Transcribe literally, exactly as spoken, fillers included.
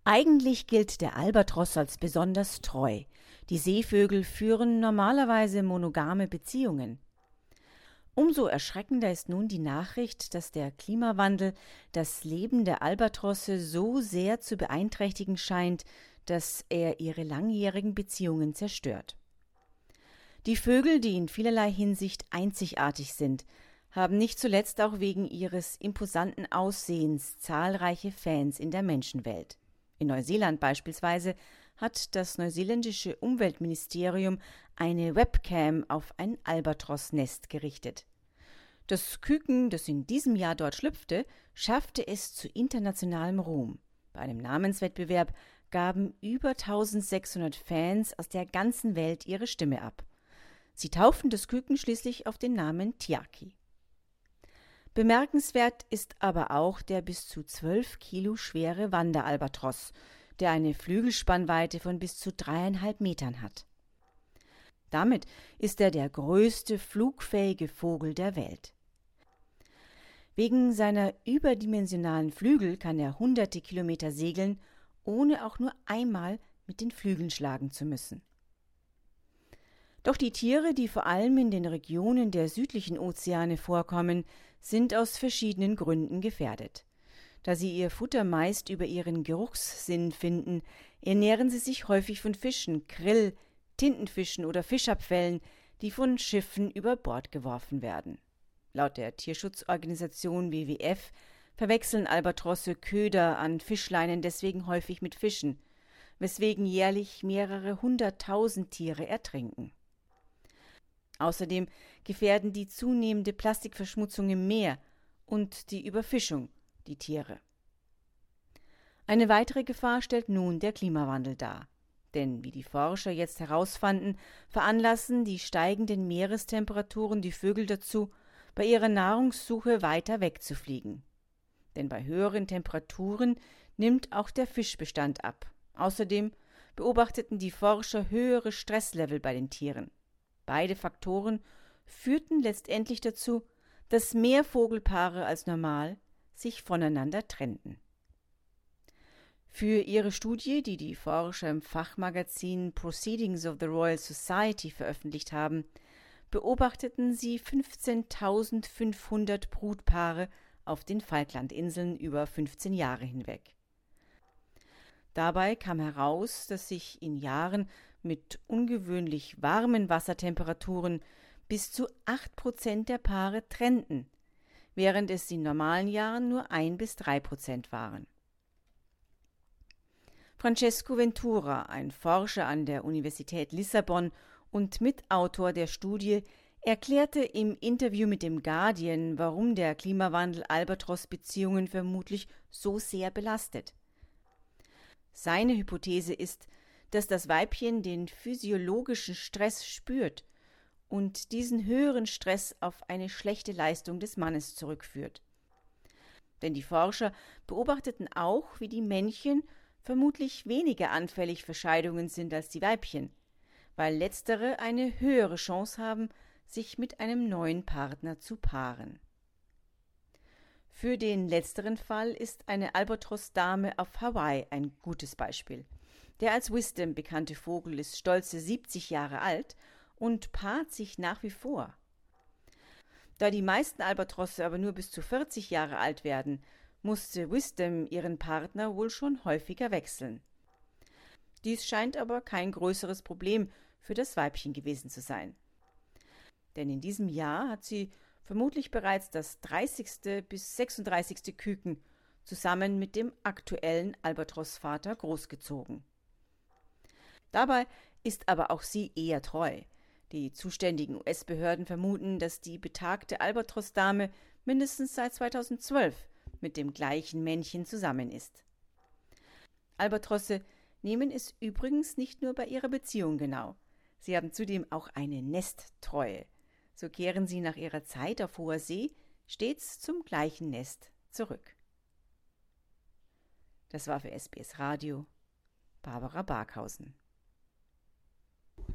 Eigentlich gilt der Albatros als besonders treu. Die Seevögel führen normalerweise monogame Beziehungen. Umso erschreckender ist nun die Nachricht, dass der Klimawandel das Leben der Albatrosse so sehr zu beeinträchtigen scheint, dass er ihre langjährigen Beziehungen zerstört. Die Vögel, die in vielerlei Hinsicht einzigartig sind, haben nicht zuletzt auch wegen ihres imposanten Aussehens zahlreiche Fans in der Menschenwelt. In Neuseeland beispielsweise hat das neuseeländische Umweltministerium eine Webcam auf ein Albatros-Nest gerichtet. Das Küken, das in diesem Jahr dort schlüpfte, schaffte es zu internationalem Ruhm. Bei einem Namenswettbewerb gaben über eintausendsechshundert Fans aus der ganzen Welt ihre Stimme ab. Sie tauften das Küken schließlich auf den Namen Tiaki. Bemerkenswert ist aber auch der bis zu zwölf Kilo schwere Wanderalbatros, der eine Flügelspannweite von bis zu dreieinhalb Metern hat. Damit ist er der größte flugfähige Vogel der Welt. Wegen seiner überdimensionalen Flügel kann er hunderte Kilometer segeln, ohne auch nur einmal mit den Flügeln schlagen zu müssen. Doch die Tiere, die vor allem in den Regionen der südlichen Ozeane vorkommen, sind aus verschiedenen Gründen gefährdet. Da sie ihr Futter meist über ihren Geruchssinn finden, ernähren sie sich häufig von Fischen, Krill, Tintenfischen oder Fischabfällen, die von Schiffen über Bord geworfen werden. Laut der Tierschutzorganisation W W F verwechseln Albatrosse Köder an Fischleinen deswegen häufig mit Fischen, weswegen jährlich mehrere hunderttausend Tiere ertrinken. Außerdem gefährden die zunehmende Plastikverschmutzung im Meer und die Überfischung die Tiere. Eine weitere Gefahr stellt nun der Klimawandel dar. Denn, wie die Forscher jetzt herausfanden, veranlassen die steigenden Meerestemperaturen die Vögel dazu, bei ihrer Nahrungssuche weiter wegzufliegen. Denn bei höheren Temperaturen nimmt auch der Fischbestand ab. Außerdem beobachteten die Forscher höhere Stresslevel bei den Tieren. Beide Faktoren führten letztendlich dazu, dass mehr Vogelpaare als normal sich voneinander trennten. Für ihre Studie, die die Forscher im Fachmagazin Proceedings of the Royal Society veröffentlicht haben, beobachteten sie fünfzehntausendfünfhundert Brutpaare auf den Falklandinseln über fünfzehn Jahre hinweg. Dabei kam heraus, dass sich in Jahren mit ungewöhnlich warmen Wassertemperaturen bis zu acht Prozent der Paare trennten, während es in normalen Jahren nur ein bis drei Prozent waren. Francesco Ventura, ein Forscher an der Universität Lissabon und Mitautor der Studie, erklärte im Interview mit dem Guardian, warum der Klimawandel Albatros-Beziehungen vermutlich so sehr belastet. Seine Hypothese ist, dass das Weibchen den physiologischen Stress spürt und diesen höheren Stress auf eine schlechte Leistung des Mannes zurückführt. Denn die Forscher beobachteten auch, wie die Männchen vermutlich weniger anfällig für Scheidungen sind als die Weibchen, weil letztere eine höhere Chance haben, sich mit einem neuen Partner zu paaren. Für den letzteren Fall ist eine Albatros-Dame auf Hawaii ein gutes Beispiel. Der als Wisdom bekannte Vogel ist stolze siebzig Jahre alt und paart sich nach wie vor. Da die meisten Albatrosse aber nur bis zu vierzig Jahre alt werden, musste Wisdom ihren Partner wohl schon häufiger wechseln. Dies scheint aber kein größeres Problem für das Weibchen gewesen zu sein. Denn in diesem Jahr hat sie vermutlich bereits das dreißigste bis sechsunddreißigste Küken zusammen mit dem aktuellen Albatros-Vater großgezogen. Dabei ist aber auch sie eher treu. Die zuständigen U S-Behörden vermuten, dass die betagte Albatros-Dame mindestens seit zweitausendzwölf mit dem gleichen Männchen zusammen ist. Albatrosse nehmen es übrigens nicht nur bei ihrer Beziehung genau. Sie haben zudem auch eine Nesttreue. So kehren sie nach ihrer Zeit auf hoher See stets zum gleichen Nest zurück. Das war für S B S Radio Barbara Barkhausen.